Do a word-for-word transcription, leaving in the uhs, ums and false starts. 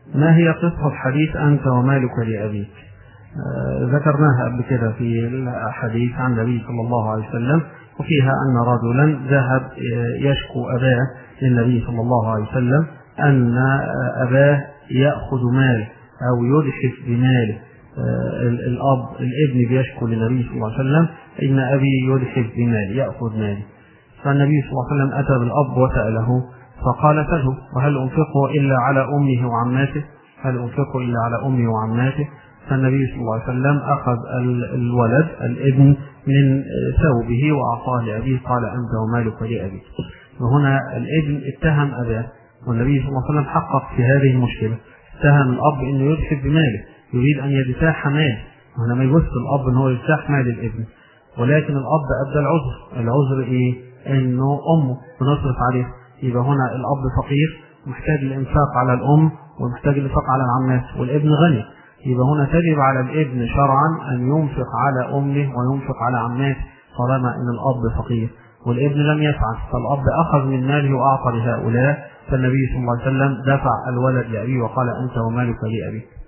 ما هي قصة حديث أنت ومالك لأبيك؟ آه ذكرناها قبل كده في الحديث عن النبي صلى الله عليه وسلم، وفيها أن رجلا ذهب يشكو أباه للنبي صلى الله عليه وسلم أن أباه يأخذ ماله أو يلحف بماله. آه الأب الابن بيشكو للنبي صلى الله عليه وسلم إن أبي يلحف بمالي يأخذ مالي. فالنبي صلى الله عليه وسلم أتى بالأب وسأله فقال سله: وهل أنفقه إلا على أمه وعماته؟ هل أنفقه إلا على أمه وعماته؟ فالنبي صلى الله عليه وسلم أخذ الولد الابن من ثوبه وأعطاه لأبيه، قال: أنت ومالك لأبيك. وهنا الابن اتهم أباه، والنبي صلى الله عليه وسلم حقق في هذه المشكلة، اتهم الأب إنه يلحف بماله، يريد أن يجتاح ماله. وهنا ما يبص الأب إنه يجتاح مال الابن، ولكن الأب أدى العذر. العذر إيه؟ إنه أمه بنصرف عليه. يبقى هنا الأب فقير محتاج الإنفاق على الأم ومحتاج الإنفاق على العمات، والابن غني. يبقى هنا تجب على الابن شرعا أن ينفق على أمه وينفق على عماته طالما أن الأب فقير، والابن لم يفعل، فالأب أخذ من ماله وأعطى لهؤلاء. فالنبي صلى الله عليه وسلم دفع الولد لأبيه وقال: أنت ومالك لأبيك.